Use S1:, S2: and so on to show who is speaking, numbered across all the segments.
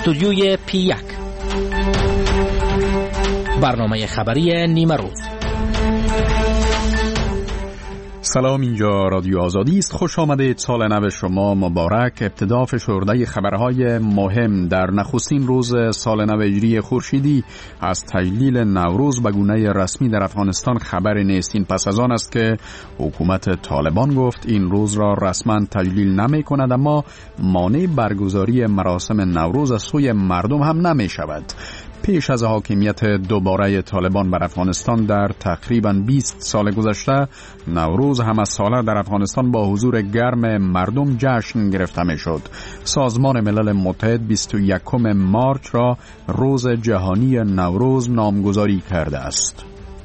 S1: استودیوی P1 برنامه خبری نیمه روز.
S2: سلام، اینجا رادیو آزادی است. خوش آمدید. سال نو شما مبارک. ابتدا فشرده خبرهای مهم در نخستین روز سال نو هجری خورشیدی از تجلیل نوروز به گونه رسمی در افغانستان خبر نیست. این پس از آن است که حکومت طالبان گفت این روز را رسما تجلیل نمی کند، اما مانع برگزاری مراسم نوروز از سوی مردم هم نمی شود. پیش از حاکمیت دوباره طالبان بر افغانستان در تقریباً 20 سال گذشته، نوروز همه ساله در افغانستان با حضور گرم مردم جشن گرفته می شد. سازمان ملل متحد 21 مارچ را روز جهانی نوروز نامگذاری کرده است.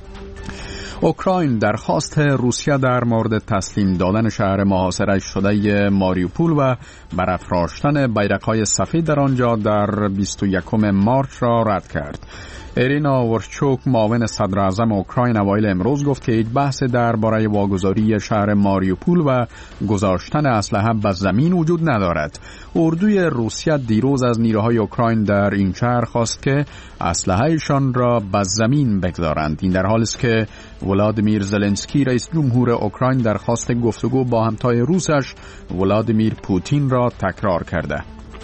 S2: اوکراین درخواست روسیه در مورد تسلیم دادن شهر محاصره شده ماریوپول و برافراشتن بیرق‌های سفید در آنجا در 21 مارچ را رد کرد. ایرینا ورشچوک، معاون صدر اعظم اوکراین، اوایل امروز گفت که هیچ بحث درباره واگذاری شهر ماریوپول و گذاشتن اسلحه به زمین وجود ندارد. اردوی روسیه دیروز از نیروهای اوکراین در این شهر خواست که اسلحه‌شان را به زمین بگذارند. این در حالی است که ولادیمیر زلنسکی رئیس جمهور اوکراین درخواست گفتگو با همتای روسش ولادیمیر پوتین را تکرار کرده.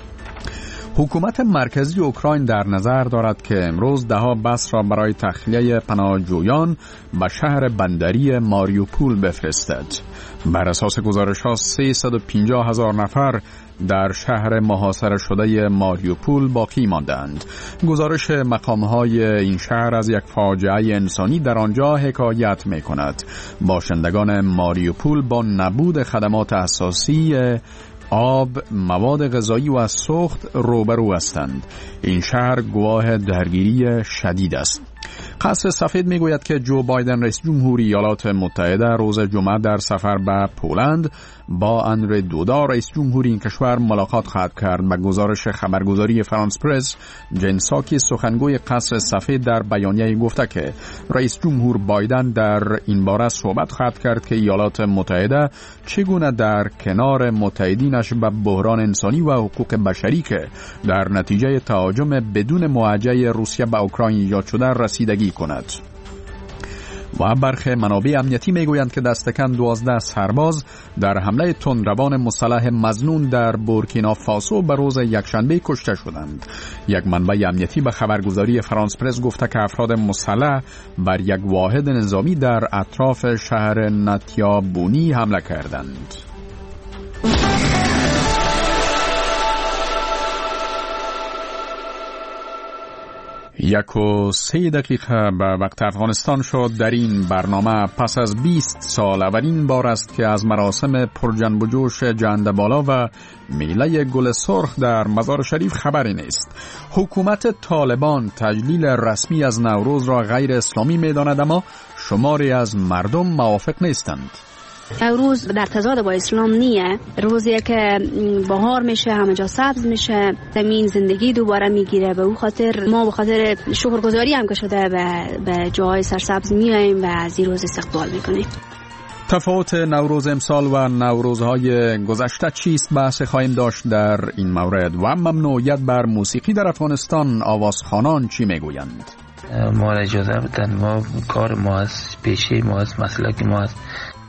S2: حکومت مرکزی اوکراین در نظر دارد که امروز دهها بس را برای تخلیه پناهجویان به شهر بندری ماریوپول بفرستد. بر اساس گزارش‌ها 350,000 نفر در شهر محاصره شده ماریوپول باقی ماندند. گزارش مقام‌های این شهر از یک فاجعه انسانی در آنجا حکایت می‌کند. باشندگان ماریوپول با نبود خدمات اساسی آب، مواد غذایی و سوخت روبرو هستند. این شهر گواه درگیری شدید است. قصر سفید میگوید که جو بایدن رئیس جمهوری ایالات متحده روز جمعه در سفر به پولند با اندری دودا رئیس جمهوری این کشور ملاقات خواهد کرد. به گزارش خبرگزاری فرانس پرس، جن ساکی سخنگوی قصر سفید در بیانیه گفته که رئیس جمهور بایدن در این باره صحبت خواهد کرد که ایالات متحده چگونه در کنار متحدینش به بحران انسانی و حقوق بشری که در نتیجه تهاجم بدون موجه روسیه به اوکراین ایجاد شده رسیدگی کند. و برخی منابع امنیتی میگویند که دستکم 12 سرباز در حمله تندروان مسلح مظنون در بورکینافاسو به روز یکشنبه کشته شدند. یک منبع امنیتی به خبرگزاری فرانس پرس گفته که افراد مسلح بر یک واحد نظامی در اطراف شهر نتیابونی حمله کردند. 1:03 به وقت افغانستان شد. در این برنامه پس از 20 سال اولین بار است که از مراسم پرجنب و جوش جنده بالا و میله گل سرخ در مزار شریف خبری نیست. حکومت طالبان تجلیل رسمی از نوروز را غیر اسلامی می‌داند، اما شماری از مردم موافق نیستند.
S3: نوروز در تضاد با اسلام نیه. روزیه که بهار میشه، همه جا سبز میشه، زمین زندگی دوباره میگیره. به اون خاطر ما به خاطر شکرگزاری هم که شده به جاهای سرسبز میاییم و از این روز استقبال میکنیم.
S2: تفاوت نوروز امسال و نوروزهای گذشته چیست؟ بحث خواهیم داشت در این مورد. و ممنوعیت بر موسیقی در افغانستان، آوازخوانان چی میگویند؟
S4: ما اجازه بدن، ما کار ما هست، پیشه ما هست، مسلک ما هست.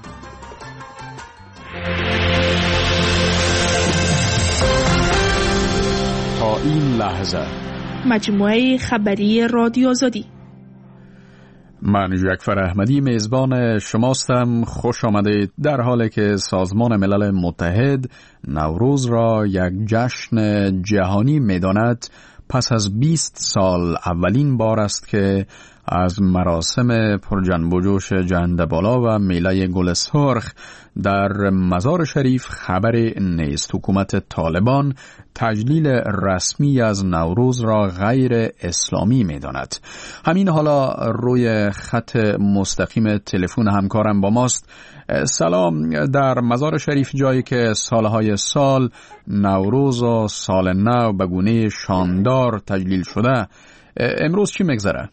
S2: این لحظه
S5: مجموعه خبری رادیو آزادی.
S2: من جعفر احمدی میزبان شماستم. خوش آمدید. در حالی که سازمان ملل متحد نوروز را یک جشن جهانی می‌داند، پس از 20 سال اولین بار است که از مراسم پرجنب و جوش جنده بالا و میله گل سرخ در مزار شریف خبری نیست. حکومت طالبان تجلیل رسمی از نوروز را غیر اسلامی می‌داند. همین حالا روی خط مستقیم تلفن همکارم با ماست. سلام. در مزار شریف، جایی که سالهای سال نوروز و سال نو به گونه شاندار تجلیل شده، امروز چی میگذره؟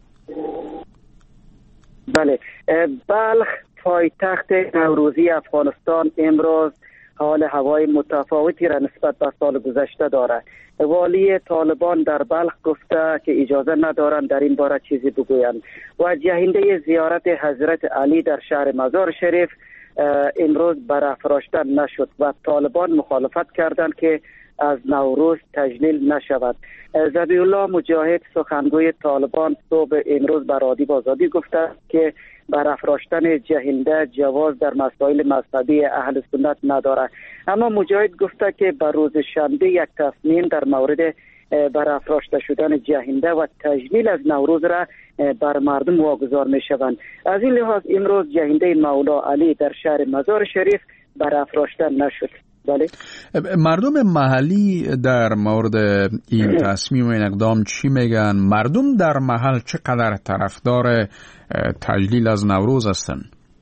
S6: بله، بلخ پایتخت نوروزی افغانستان امروز حال هوای متفاوتی را نسبت به سال گذشته داره. والی طالبان در بلخ گفته که اجازه ندارند در این باره چیزی بگویند و جهنده زیارت حضرت علی در شهر مزار شریف امروز برافراشته نشد و طالبان مخالفت کردند که از نوروز تجلیل نشود. ذبیح الله مجاهد سخنگوی طالبان صبح امروز بر رادیو آزادی گفته که برافراشتن جهنده جواز در مسائل مذهبی اهل سنت نداره، اما مجاهد گفته که بر روز شنبه یک تصمیم در مورد برافراشته شدن جهنده و تجلیل از نوروز را بر مردم واگذار می شوند. از این لحاظ امروز جهنده مولا علی در شهر مزار شریف برافراشته نشد. بله.
S2: مردم محلی در مورد این تصمیم و این اقدام چی میگن؟ مردم در محل چقدر طرفدار تجلیل از نوروز هستن؟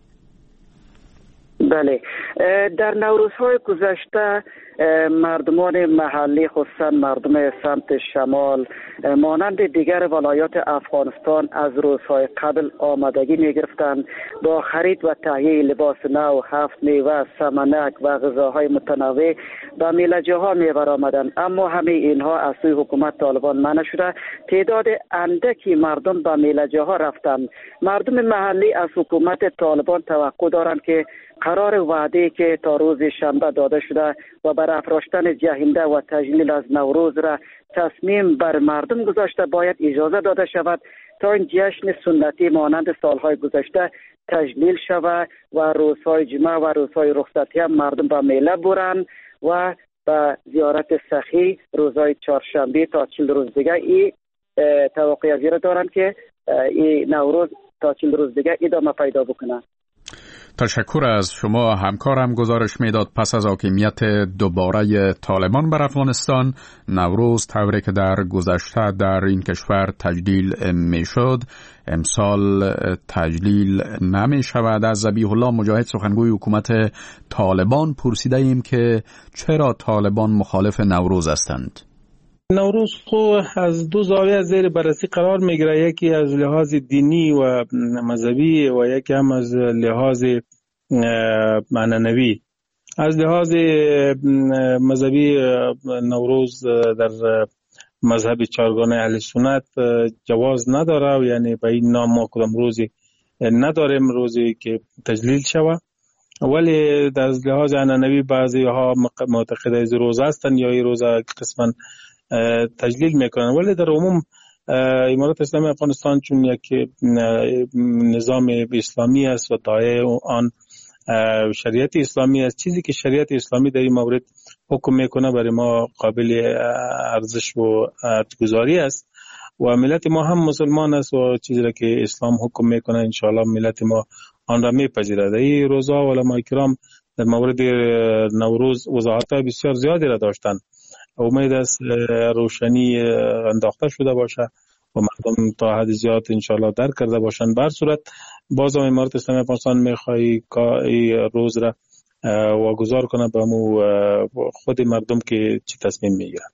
S6: بله، در نوروزهای گذشته مردمان محلی خصوصا مردم سمت شمال مانند دیگر ولایات افغانستان از روزهای قبل آمادگی می گرفتند با خرید و تهیه لباس نو، هفت میوه، سمنک و غذاهای متنوع به میله‌جه ها می برآمدند، اما همه اینها از سوی حکومت طالبان منع شده. تعداد اندکی مردم به میله‌جه ها رفتند. مردم محلی از حکومت طالبان توقع دارند که قرار وعده که تا روز شنبه داده شده و بر افراشتن جهنده و تجلیل از نوروز را تصمیم بر مردم گذاشته باید اجازه داده شود تا این جشن سنتی مانند سالهای گذشته تجلیل شود و روزهای جمعه و روزهای رخصتی هم مردم به میله برند و به زیارت سخی روزهای چهارشنبه تا 40 روز دیگه این توقع زیرا دارند که این نوروز تا 40 روز دیگه ادامه پیدا بکنه.
S2: تشکر از شما. همکارم گزارش میداد پس از حاکمیت دوباره طالبان بر افغانستان نوروز طوری که در گذشته در این کشور تجلیل میشد امسال تجلیل نمی شود. از ذبیح الله مجاهد سخنگوی حکومت طالبان پرسیده ایم که چرا طالبان مخالف نوروز هستند؟
S7: نوروز خو از دو زاویه زیر بررسی قرار میگیره، یکی از لحاظ دینی و مذهبی و یکی هم از لحاظ معنوی. از لحاظ مذهبی نوروز در مذهب چهارگانه اهل سنت جواز نداره و یعنی به این نام ما کدام روزی نداریم روزی که تجلیل شود، ولی در لحاظ معنوی بعضی ها معتقد از روز هستند یا این روز قسما تجلیل میکنن، ولی در عموم امارات اسلامی افغانستان چون یک نظام اسلامی است و داعیه آن شریعت اسلامی است، چیزی که شریعت اسلامی در این مورد حکم میکنه برای ما قابل ارزش و ارزش‌گذاری است و ملت ما هم مسلمان است و چیزی را که اسلام حکم میکنه انشاءالله ملت ما آن را میپذیرد. این روزها علماء کرام در مورد نوروز وضاحت‌های بسیار زیادی را داشتند. امید است روشنی انداخته شده باشه و مردم تا حد زیاد انشالله درک کرده باشند. بر صورت باز هم امارات اسلامی افغانستان میخوای که روز را واگذار کنه به خود مردم که چی تصمیم میگیرن.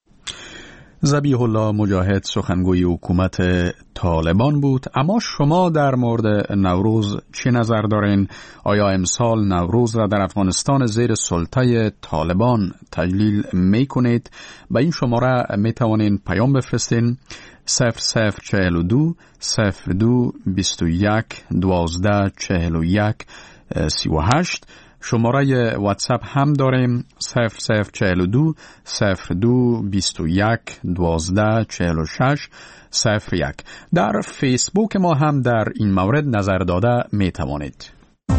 S2: ذبیح الله مجاهد سخنگوی حکومت طالبان بود. اما شما در مورد نوروز چی نظر دارین؟ آیا امسال نوروز را در افغانستان زیر سلطه طالبان تجلیل میکنید؟ به این شماره میتوانین پیام بفرستین 0042 02 21 12 41 38. شماره واتساپ هم داریم 0042 02 21 12 46 01. در فیسبوک ما هم در این مورد نظر داده می توانید.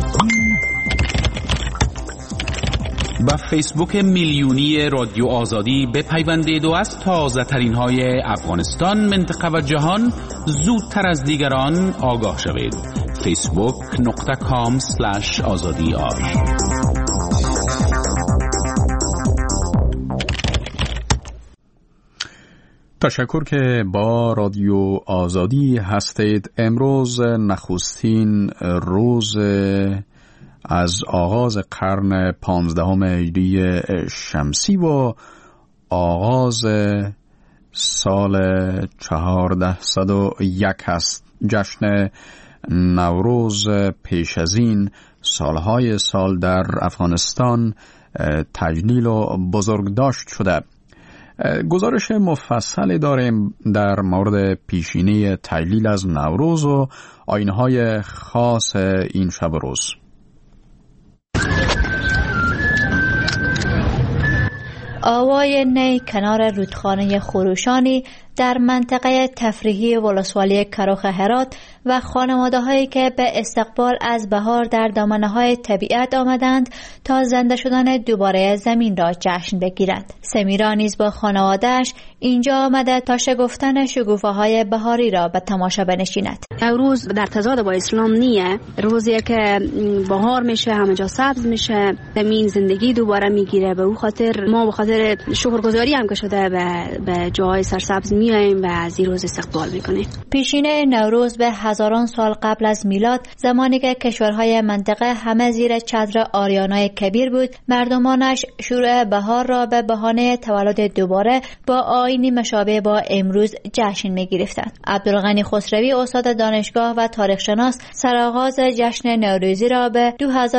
S1: با فیسبوک میلیونی رادیو آزادی بپیوندید و از تازه ترین های افغانستان، منطقه و جهان زودتر از دیگران آگاه شوید. facebook.com/azadi.
S2: تشکر که با رادیو آزادی هستید. امروز نخستین روز از آغاز قرن 15 هجری شمسی و آغاز سال 1401 است. جشن نوروز پیش از این سالهای سال در افغانستان تجلیل و بزرگداشت شده. گزارش مفصلی داریم در مورد پیشینه تجلیل از نوروز و آیین‌های خاص این شب و روز.
S8: آوای نی کنار رودخانه خروشانی در منطقه تفریحی ولسوالی کروخ هرات و خانواده‌هایی که به استقبال از بهار در دامنه‌های طبیعت آمدند تا زنده شدن دوباره زمین را جشن بگیرند. سمیرا نیز با خانواده‌اش اینجا آمده تا شگفتن شکوفه‌های بهاری را به تماشا بنشیند.
S3: نوروز در تضاد با اسلام نیه، روزی که بهار میشه، همه جا سبز میشه، زمین زندگی دوباره میگیره. به اون خاطر ما به خاطر شکرگزاری هم که شده به جاهای سرسبز میایم و از این روز استقبال میکنیم.
S8: پیشینه نوروز به هزاران سال قبل از میلاد، زمانی که کشورهای منطقه همه زیر چتر آریانای کبیر بود، مردمانش شروع بهار را به بهانه تولد دوباره با آیینی مشابه با امروز جشن میگرفتند. عبدالغنی خسروی استاد دانشگاه و تاریخ شناس سرآغاز جشن نوروزی را به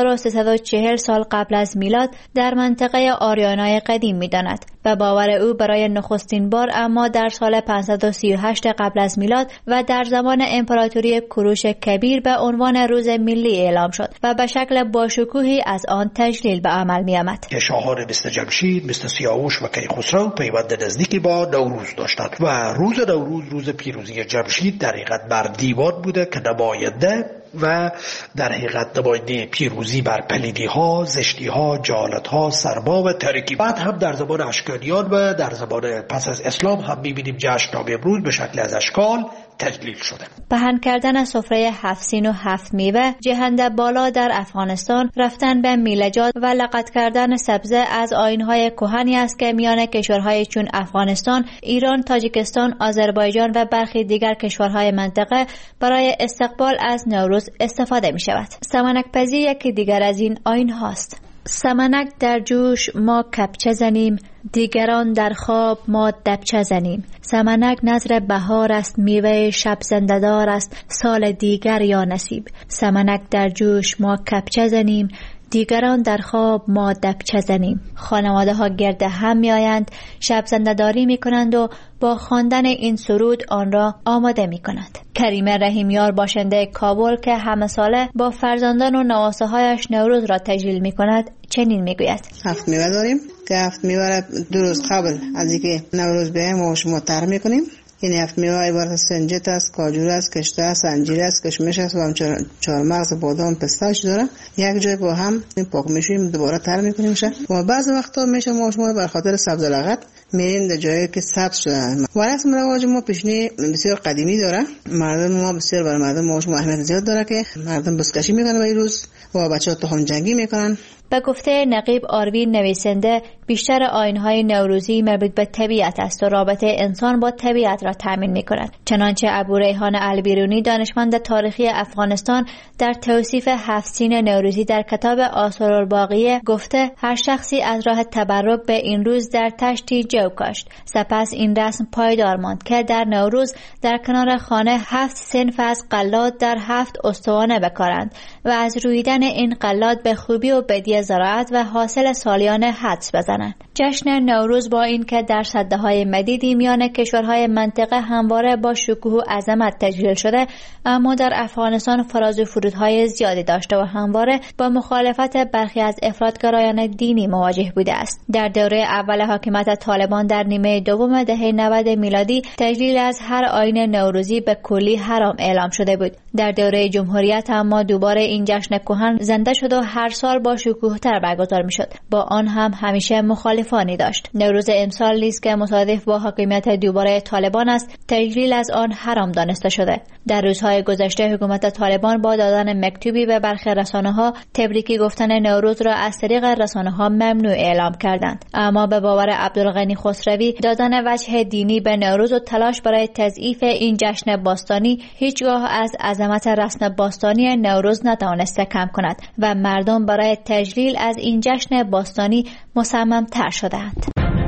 S8: 2340 سال قبل از میلاد در منطقه آریانای قدیم میداند و باور او برای نخستین بار اما در سال 538 قبل از میلاد و در زمان امپراتوری کوروش کبیر به عنوان روز ملی اعلام شد و به شکل باشکوهی از آن تجلیل به عمل می آمد.
S9: شاهان مثل جمشید، مثل سیاوش و کیخسرو پیوند نزدیکی با نوروز داشتند و روز نوروز روز پیروزی جمشید در حقیقت بر دیوان بوده که نماینده و در حقیقت نماینده پیروزی بر پلیدی ها، زشتی ها، جهالت ها، سرما و تاریکی. بعد هم در زمان اشکانیان و در زمان پس از اسلام هم می‌بینیم جشن نام امروز به شکل از اشکال تجلیل شده.
S8: پهن کردن سفره 7 سین و 7 میوه، جهنده بالا در افغانستان، رفتن به میله‌جات و لقط کردن سبزه از آیین‌های کهنی است که میان کشورهای چون افغانستان، ایران، تاجیکستان، آذربایجان و برخی دیگر کشورهای منطقه برای استقبال از نوروز استفاده می شود. سمنک پزی یکی دیگر از این آیین هاست. سمنک در جوش ما کپچه زنیم، دیگران در خواب ما دبچه زنیم. سمنک نظر بهار است، میوه شب زنده‌دار است، سال دیگر یا نصیب. سمنک در جوش ما کپچه زنیم، دیگران در خواب ما دبچه زنیم. خانواده ها گرد هم می آیند، شب زنده‌داری می کنند و با خواندن این سرود آن را آماده می کنند. کریمه رحیمیار باشنده کابل که همه ساله با فرزندان و نواسه هایش نوروز را تجلیل می کند چنین می گوید:
S10: 7 میوه داریم که 7 میوه را 2 روز قبل از اینکه نوروز بیایم ما شما تر می کنیم. این 7 میوه عبارت از سنجت است، کاجور است، کشته است، انجیر است، کشمش است و همچنین چهارمغز، بادام، پستاش داره. یک جای با هم پاک میشیم، دوباره تر میکنیم و بعضی وقتا میشه ما شما به خاطر سبز لغت میریم در جایی که سبز شدن. و رسم رواج ما پیشنی بسیار قدیمی داره. مردم ما بسیار برای مردم ما شما اهمیت زیاد داره که مردم بسکشی میکنن به روز و بچه‌ها تخم جنگی میکنن.
S8: به گفته نقیب آروین نویسنده، بیشتر آیین‌های نوروزی مربوط به طبیعت است و رابطه انسان با طبیعت را تأمین می‌کند. چنانچه ابوریحان البیرونی دانشمند تاریخی افغانستان در توصیف 7 سین نوروزی در کتاب آثارالباقیه گفته هر شخصی از راه تبرک به این روز در تشتی جو کاشت. سپس این رسم پایدار ماند که در نوروز در کنار خانه 7 صنف از قلات در 7 استوانه بکارند و از رویدن این قلات به خوبی و بدی زراعت و حاصل سالیانه حدس بزنند. جشن نوروز با این که در سده‌های مدیدی میان کشورهای منطقه همواره با شکوه و عظمت تجلیل شده، اما در افغانستان فراز و فرودهای زیادی داشته و همواره با مخالفت برخی از افراطگرایان دینی مواجه بوده است. در دوره اول حاکمیت طالبان در نیمه دوم دهه 90 میلادی تجلیل از هر آیین نوروزی به کلی حرام اعلام شده بود. در دوره جمهوریت اما دوباره این جشن کهن زنده شد و هر سال با شکوه‌تر برگزار می‌شد. با آن هم همیشه مخالفانی داشت. نوروز امسال نیز که مصادف با حاکمیت دوباره طالبان است، تجلیل از آن حرام دانسته شده. در روزهای گذشته حکومت طالبان با دادن مکتوبی به برخی رسانه‌ها تبریکی گفتن نوروز را از طریق رسانه‌ها ممنوع اعلام کردند. اما به باور عبدالغنی خسروی دادن وجه دینی به نوروز و تلاش برای تضعیف این جشن باستانی هیچگاه از عظمت رسم باستانی نوروز نتوانسته کم کند و مردم برای تجلیل از این جشن باستانی مصمم‌تر شدند.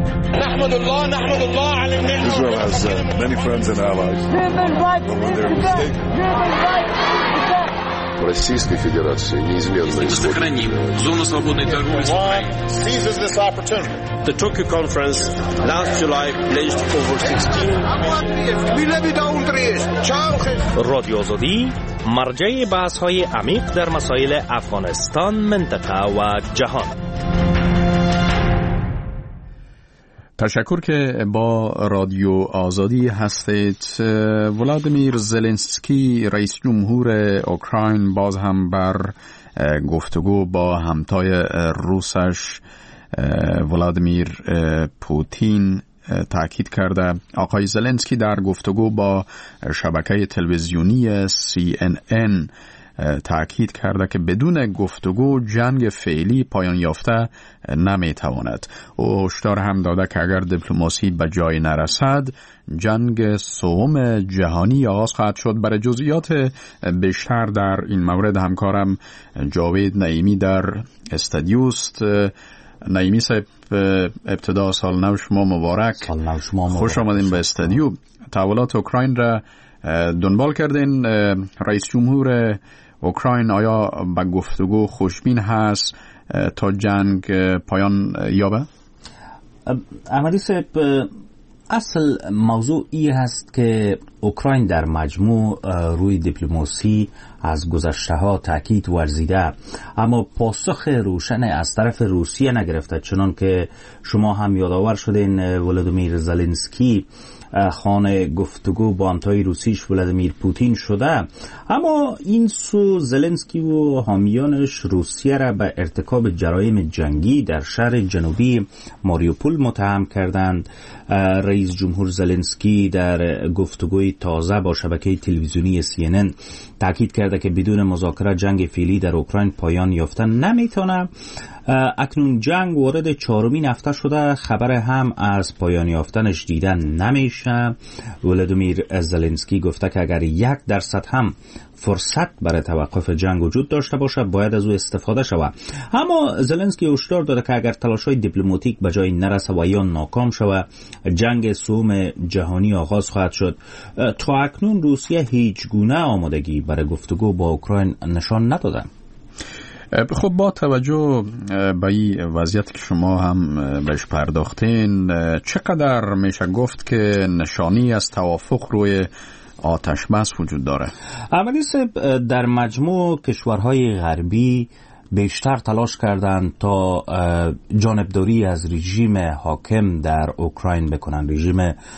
S11: نحمد الله علی النعمة. Israel has many friends and allies.
S12: Российской Федерации неизменно
S1: сохраним зону свободной торговли с Украиной.
S13: The Tokyo Conference last July pledged over 16
S14: رادیو آزادی مرجع بحث‌های عمیق در مسائل افغانستان، منطقه و جهان.
S2: تشکر که با رادیو آزادی هستید. ولادیمیر زلنسکی رئیس جمهور اوکراین باز هم بر گفتگو با همتای روسش ولادیمیر پوتین تاکید کرده. آقای زلنسکی در گفتگو با شبکه تلویزیونی CNN تاکید کرده که بدون گفتگو جنگ فعلی پایان یافته نمیتواند. او هشدار هم داده که اگر دیپلماسی به جای نرسد جنگ سوم جهانی آغاز خواهد شد. برای جزئیات بیشتر در این مورد همکارم جاوید نعیمی در استودیوست. نعیمی صاحب، ابتدا سال نو شما مبارک. خوش آمدین به استودیو. تحولات اوکراین را دنبال کردین. رئیس جمهور اوکراین آیا به گفتگو خوشبین هست تا جنگ پایان یابه؟
S15: احمدی صاحب، اصل موضوع ای هست که اوکراین در مجموع روی دیپلماسی از گذشته ها تاکید ورزیده، اما پاسخ روشن از طرف روسیه نگرفته. چنان که شما هم یادآور شدین ولادیمیر زلنسکی خانه گفتگو با همتای روسیش ولادیمیر پوتین شده، اما این سو زلنسکی و حامیانش روسیه را به ارتکاب جرایم جنگی در شهر جنوبی ماریوپول متهم کردند. رئیس جمهور زلنسکی در گفتگوی تازه با شبکه تلویزیونی CNN تاکید کرده که بدون مذاکره جنگ فعلی در اوکراین پایان یافتن نمیتونه. اکنون جنگ وارد 4مین هفته شده، خبر هم از پایان یافتنش دیدن نمیشه. ولادیمیر زلنسکی گفته که اگر 1% هم فرصت برای توقف جنگ وجود داشته باشه باید از او استفاده شود. اما زلنسکی هشدار داده که اگر تلاش‌های دیپلماتیک به جای نرسه و یا ناکام شود جنگ سوم جهانی آغاز خواهد شد. تا اکنون روسیه هیچ گونه آمادگی برای گفتگو با اوکراین نشان نداده.
S2: خب با توجه به این وضعیت که شما هم بهش پرداختین، چقدر میشه گفت که نشانی از توافق روی آتش بس وجود داره؟
S15: اولی در مجموع کشورهای غربی بیشتر تلاش کردند تا جانبداری از رژیم حاکم در اوکراین بکنن، رژیم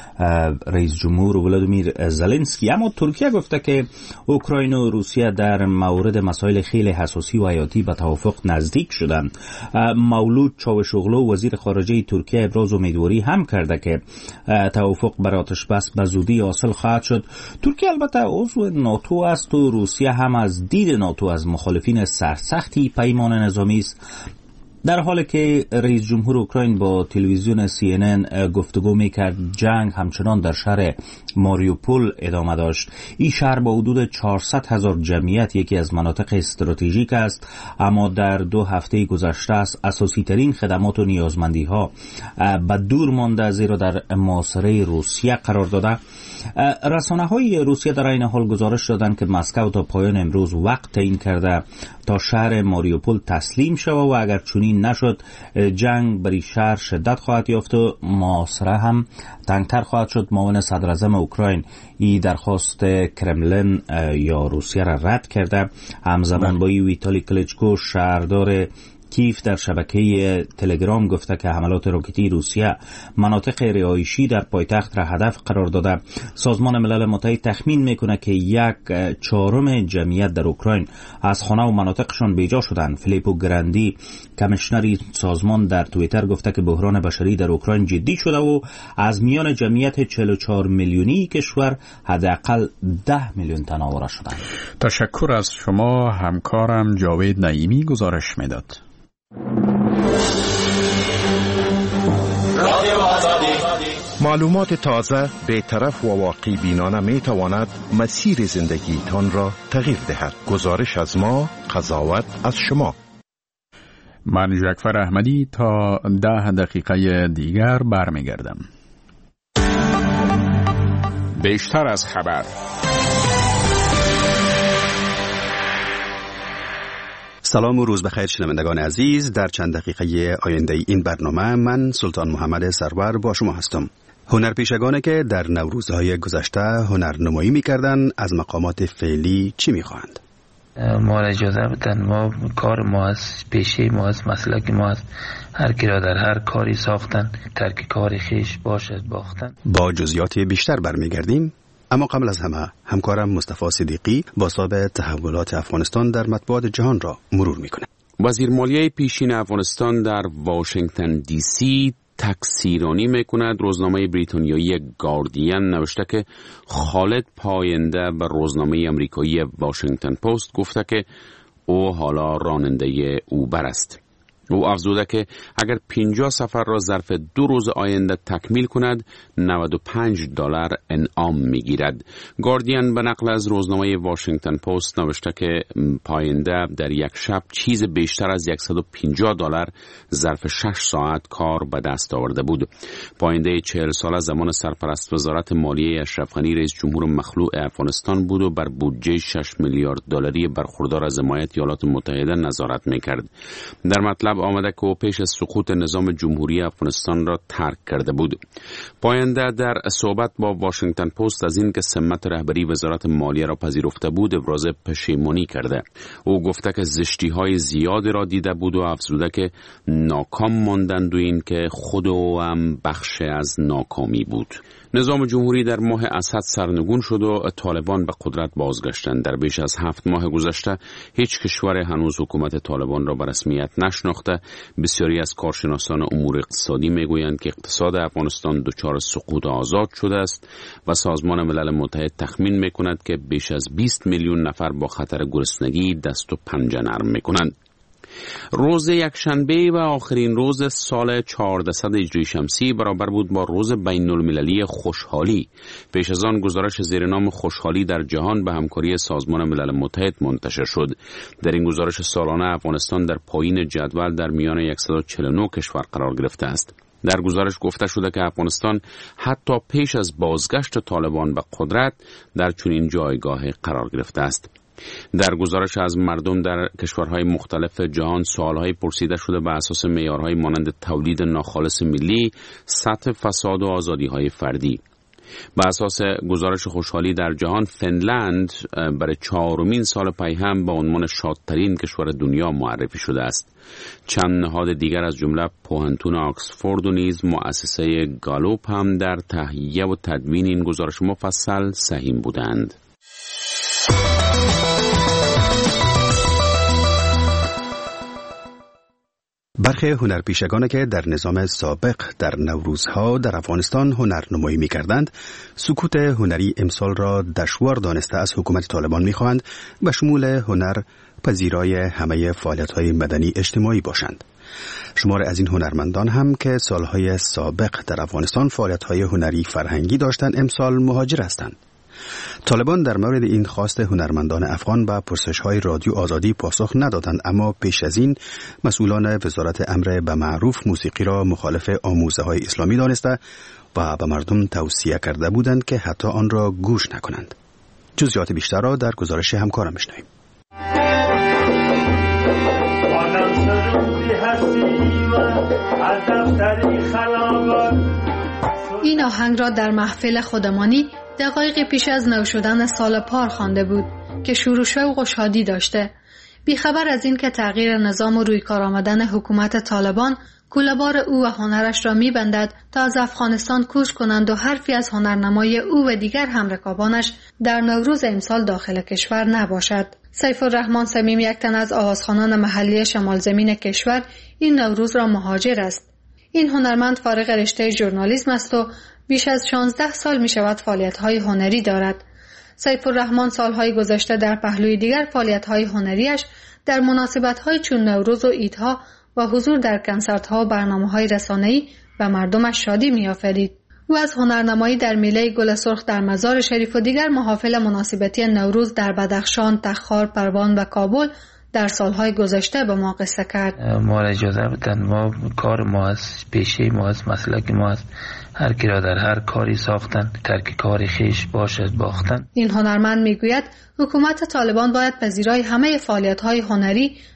S15: رئیس جمهور ولادیمیر زلنسکی. اما ترکیه گفته که اوکراین و روسیه در مورد مسائل خیلی حساسی و حیاتی به توافق نزدیک شدند. مولود چاوشوغلو وزیر خارجه ترکیه ابراز امیدواری هم کرده که توافق بر آتش بس به زودی حاصل خواهد شد. ترکیه البته عضو ناتو است و روسیه هم از دید ناتو از مخالفین سرسختی پیمان نظامی است. در حالی که رئیس جمهور اوکراین با تلویزیون CNN گفتگو میکرد، جنگ همچنان در شهر ماریوپول ادامه داشت. این شهر با حدود 400,000 جمعیت یکی از مناطق استراتژیک است، اما در 2 هفته گذشته است اساسی ترین خدمات و نیازمندی ها به دور مانده، زیرا در محاصره روسیه قرار داده. رسانه های روسیه در این حال گزارش دادند که مسکو تا پایان امروز وقت تعیین کرده تا شهر ماریوپول تسلیم شود و اگر چنین نشد جنگ بر این شهر شدت خواهد یافت و محاصره هم تنگتر خواهد شد. معاون صدر اعظم اوکراین این درخواست کرملین یا روسیه را رد کرده. همزمان با ویتالی کلیچکو شهردار کیف در شبکه تلگرام گفته که حملات راکتی روسیه مناطق رهایشی در پایتخت را هدف قرار داده. سازمان ملل متحد تخمین میکنه که 1/4 جمعیت در اوکراین از خانه و مناطقشان بیجا شدند. فیلیپو گراندی کمیشنر سازمان در توییتر گفته که بحران بشری در اوکراین جدی شده و از میان جمعیت 44 میلیونی کشور حداقل 10 میلیون تن آواره شدند.
S2: تشکر از شما. همکارم جاوید نعیمی گزارش میداد.
S16: معلومات تازه، بی‌طرف و واقع بینانه می تواند مسیر زندگی تان را تغییر دهد. گزارش از ما، قضاوت از شما.
S2: من جعفر احمدی تا 10 دقیقه دیگر برمیگردم.
S1: بیشتر از خبر.
S17: سلام و روز بخیر شنوندگان عزیز. در چند دقیقه آینده این برنامه من سلطان محمد سرور با شما هستم. هنرپیشگانی که در نوروزهای گذشته هنرنمایی می‌کردند از مقامات فعلی چی می‌خواهند؟
S4: ما را اجازه بدن، ما کار ما از پیشه ما از مسلک ما از هر کی را در هر کاری ساختن ترک کار خیش باشد باختن.
S17: با جزئیات بیشتر برمیگردیم، اما قبل از همه همکارم مصطفی صدیقی بازتاب تحولات افغانستان در مطبوعات جهان را مرور میکنه.
S1: وزیر مالیه پیشین افغانستان در واشنگتن دی سی تکثیرانی میکند. روزنامه بریتانیایی گاردین نوشته که خالد پاینده به روزنامه امریکایی واشنگتن پست گفته که او حالا راننده اوبر است. او افزوده که اگر 50 سفر را ظرف 2 روز آینده تکمیل کند $95 انعام میگیرد. گاردین به نقل از روزنامه واشنگتن پست نوشته که پاینده در یک شب چیز بیشتر از $150 ظرف 6 ساعت کار به دست آورده بود. پاینده 40 ساله زمان سرپرست وزارت مالیه اشرف غنی رئیس جمهور مخلوع افغانستان بود و بر بودجه $6 میلیارد برخوردار از حمایت ایالات متحده نظارت میکرد. در مطلب آمده که او پیش از سقوط نظام جمهوری افغانستان را ترک کرده بود. پاینده در صحبت با واشنگتن پست از این که سمت رهبری وزارت مالیه را پذیرفته بود ابراز پشیمانی کرده. او گفته که زشتی‌های زیادی را دیده بود و افزوده که ناکام ماندند و این که خود او هم بخش از ناکامی بود. نظام جمهوری در ماه اسد سرنگون شد و طالبان به قدرت بازگشتند. در بیش از 7 ماه گذشته هیچ کشور هنوز حکومت طالبان را به رسمیت نشناخته. بسیاری از کارشناسان امور اقتصادی میگویند که اقتصاد افغانستان دچار سقوط آزاد شده است و سازمان ملل متحد تخمین میکند که بیش از 20 میلیون نفر با خطر گرسنگی دست و پنجه نرم میکنند. روز یکشنبه و آخرین روز سال 1400 هجری شمسی برابر بود با روز بین المللی خوشحالی. پیش از آن گزارش زیر نام خوشحالی در جهان به همکاری سازمان ملل متحد منتشر شد. در این گزارش سالانه افغانستان در پایین جدول در میان 149 کشور قرار گرفته است. در گزارش گفته شده که افغانستان حتی پیش از بازگشت طالبان به قدرت در چنین جایگاهی قرار گرفته است. در گزارش از مردم در کشورهای مختلف جهان سوالهای پرسیده شده به اساس معیارهای مانند تولید ناخالص ملی، سطح فساد و آزادی‌های فردی. به اساس گزارش خوشحالی در جهان فنلند برای 4مین سال پی هم به عنوان شادترین کشور دنیا معرفی شده است. چند نهاد دیگر از جمله پوهنتون آکسفورد و نیز مؤسسه گالوپ هم در تهیه و تدوین این گزارش مفصل سهیم بودند.
S17: برخی هنرپیشگانی که در نظام سابق در نوروزها در افغانستان هنرنمایی می‌کردند، سکوت هنری امسال را دشوار دانسته از حکومت طالبان می‌خواهند و شمول هنر پذیرای همه فعالیت‌های مدنی اجتماعی باشند. شمار از این هنرمندان هم که سالهای سابق در افغانستان فعالیت‌های هنری فرهنگی داشتند امسال مهاجر هستند. طالبان در مورد این خواست هنرمندان افغان به پرسش‌های رادیو آزادی پاسخ ندادند، اما پیش از این مسئولان وزارت امر به معروف موسیقی را مخالف آموزه‌های اسلامی دانسته و به مردم توصیه کرده بودند که حتی آن را گوش نکنند. جزئیات بیشتر را در گزارش همکارم می‌شنویم.
S18: این آهنگ را در محفل خودمانی دقایقی پیش از نو شدن سال پار خوانده بود که شروع شوق و شادی داشته. بیخبر از این که تغییر نظام و روی کار آمدن حکومت طالبان کوله‌بار او و هنرش را می‌بندد تا از افغانستان کوچ کنند و حرفی از هنرنمای او و دیگر همرکابانش در نوروز امسال داخل کشور نباشد. سیف الرحمن صمیم، یک تن از آوازخوانان محلی شمال زمین کشور، این نوروز را مهاجر است. این هنرمند فارغ رشته ژورنالیسم است و بیش از 16 سال می شود فعالیت‌های هنری دارد. سیف الرحمن سالهای گذشته در پهلوی دیگر فعالیت‌های هنریش در مناسبت‌های چون نوروز و عیدها و حضور در کنسرت‌ها و برنامه‌های رسانه‌ای و مردمش شادی می‌آفرید. او از هنرنمایی در میله گل سرخ در مزار شریف و دیگر محافل مناسبتی نوروز در بدخشان، تخار، پروان و کابل در سالهای گذشته به ما قصه کرد.
S4: ما را اجازه بدن، ما کار ما از پیشه ما از مسلک ما از هر کی را در هر کاری ساختن ترک کار خیش باشد باختن.
S18: این هنرمند میگوید حکومت طالبان باید پذیرای همه فعالیت‌های هنری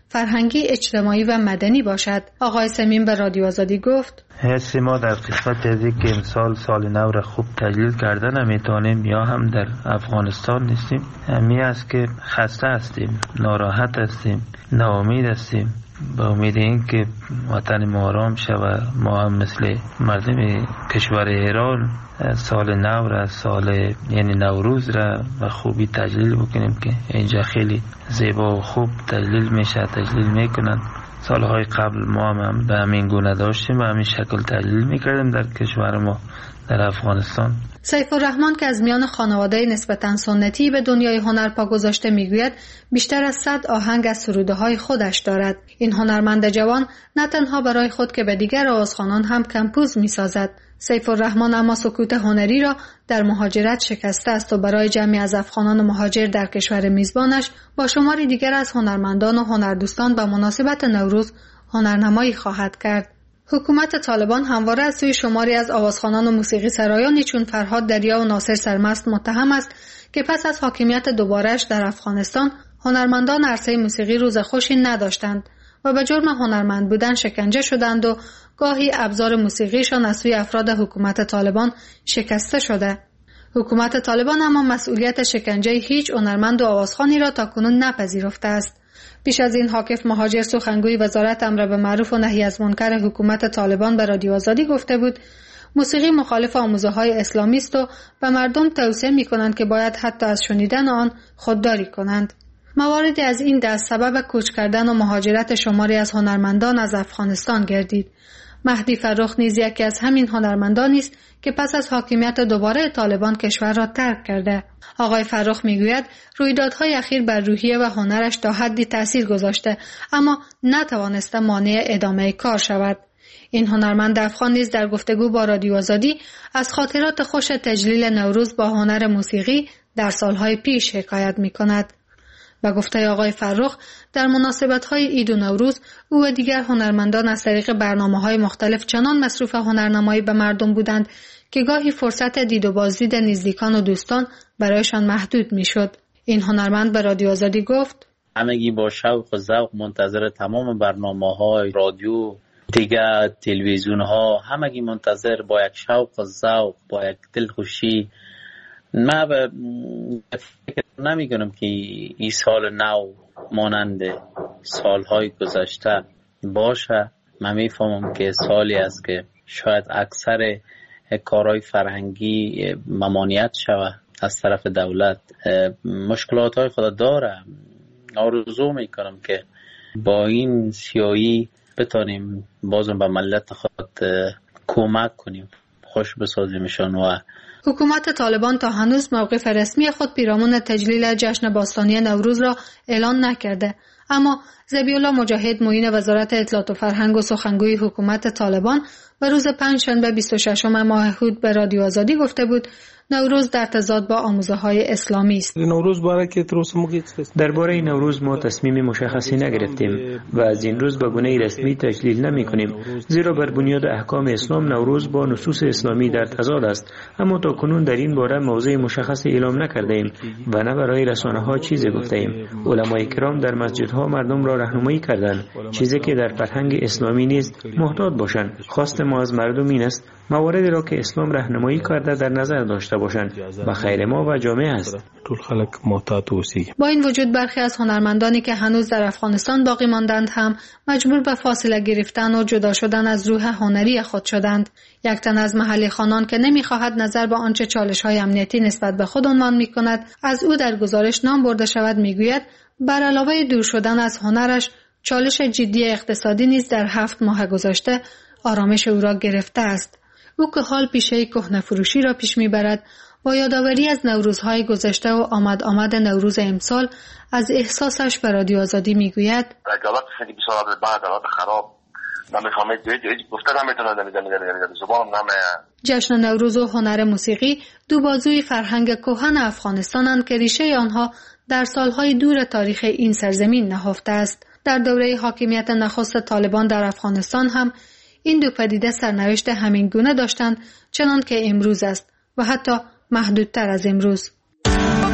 S18: فرهنگی، اجتماعی و مدنی باشد. آقای سمیم به رادیو آزادی گفت:
S4: حس ما در قسمت از که امسال سال نو را خوب تجلیل کردن نمیتونیم یا هم در افغانستان نیستیم. همی است که خسته هستیم، ناراحت هستیم، ناامید هستیم. با امید این که وطن ما آرام شود، ما هم مثل مردم کشور ایران سال نو را، یعنی نوروز را و خوبی تجلیل بکنیم که اینجا خیلی زیبا و خوب تجلیل میکنند. سالهای قبل ما هم به همین گونه داشتیم و همین شکل تجلیل میکردیم در کشور ما، در افغانستان.
S18: سیف الرحمن که از میان خانواده نسبتاً سنتی به دنیای هنر پا گذاشته میگوید بیشتر از 100 آهنگ از سروده‌های خودش دارد. این هنرمند جوان نه تنها برای خود که به دیگر آوازخوانان هم کمپوز میسازد. سیف الرحمن اما سکوت هنری را در مهاجرت شکسته است و برای جمعی از افغانان مهاجر در کشور میزبانش با شماری دیگر از هنرمندان و هنردوستان به مناسبت نوروز هنرنمایی خواهد کرد. حکومت طالبان همواره از سوی شماری از آوازخوانان و موسیقی سرایانی چون فرهاد دریا و ناصر سرمست متهم است که پس از حاکمیت دوباره‌اش در افغانستان هنرمندان عرصه موسیقی روز خوشی نداشتند و به جرم هنرمند بودن شکنجه شدند و گاهی ابزار موسیقیشان از سوی افراد حکومت طالبان شکسته شده. حکومت طالبان اما مسئولیت شکنجه هیچ هنرمند و آوازخوانی را تاکنون نپذیرفته است. پیش از این حاکف مهاجر سخنگوی وزارت امر به معروف و نهی از منکر حکومت طالبان به رادیو آزادی گفته بود موسیقی مخالف آموزه‌های اسلامی است و به مردم توصیه می‌کنند که باید حتی از شنیدن آن خودداری کنند. مواردی از این دست سبب کوچ کردن و مهاجرت شماری از هنرمندان از افغانستان گردید. مهدی فرخ نیز یکی از همین هنرمندانی است که پس از حاکمیت دوباره طالبان کشور را ترک کرده. آقای فرخ میگوید رویدادهای اخیر بر روحیه و هنرش تا حدی تأثیر گذاشته اما نتوانسته مانع ادامه کار شود. این هنرمند افغان نیز در گفتگو با رادیو آزادی از خاطرات خوش تجلیل نوروز با هنر موسیقی در سالهای پیش حکایت می‌کند. و گفته آقای فرخ در مناسبت‌های عید و نوروز او و دیگر هنرمندان از طریق برنامه‌های مختلف چنان مصروف هنرنمایی به مردم بودند که گاهی فرصت دید و بازدید نزدیکان و دوستان برایشان محدود می‌شد. این هنرمند به رادیو آزادی گفت:
S19: همگی با شوق و ذوق منتظر تمام برنامه‌های رادیو، دیگر تلویزیون‌ها، همگی منتظر با یک شوق و ذوق، با یک دلخوشی. من فکر نمی کنم که این سال نو مانند سالهای گذشته باشه. من میفهمم که سالی است که شاید اکثر کارهای فرهنگی ممانعت شود از طرف دولت. مشکلات های خود داره. آرزو میکنم که با این سیایی بتانیم بازم به ملت خود کمک کنیم، خوش بسازیمشان. و
S18: حکومت طالبان تا هنوز موقف رسمی خود پیرامون تجلیل جشن باستانی نوروز را اعلان نکرده، اما ذبیح الله مجاهد معین وزارت اطلاعات و فرهنگ و سخنگوی حکومت طالبان و روز پنجشنبه 26 ماه هود به رادیو آزادی گفته بود نوروز در تضاد با آموزه‌های اسلامی است.
S20: درباره نوروز ما تصمیم مشخصی نگرفتیم و از این روز به گونه رسمی تجلیل نمی‌کنیم، زیرا بر بنیاد احکام اسلام نوروز با نصوص اسلامی در تضاد است، اما تا کنون در این باره موضع مشخصی اعلام نکرده‌ایم و نه برای رسانه‌ها چیزی گفته‌ایم. علمای کرام در مسجدها مردم را راهنمایی کردند، چیزی که در فرهنگ اسلامی نیز محتاط باشند. خواست ما از مردم این است مواردی را که اسلام راهنمایی کرده در نظر داشته باشند و خیر ما و جامعه است.
S18: با این وجود برخی از هنرمندانی که هنوز در افغانستان باقی ماندند هم مجبور به فاصله گرفتن و جدا شدن از روح هنری خود شدند. یک تن از محلی خوانان که نمی‌خواهد نظر به آنچه چالش‌های امنیتی نسبت به خود عنوان می‌کند از او در گزارش نام برده شود می‌گوید بر علاوه دور شدن از هنرش چالش جدی اقتصادی نیز در 7 ماه گذشته آرامش او را گرفته است. او که حال پیشه کهنه فروشی را پیش میبرد با یادآوری از نوروزهای گذشته و آمد نوروز امسال از احساسش به رادیو آزادی میگوید جشن نوروز و هنر موسیقی دو بازوی فرهنگ کهن افغانستانند که ریشه آنها در سالهای دور تاریخ این سرزمین نهفته است. در دوره حاکمیت نخست طالبان در افغانستان هم این دو پدیده سرنوشت همین گونه داشتند چنان که امروز است و حتی محدودتر از امروز.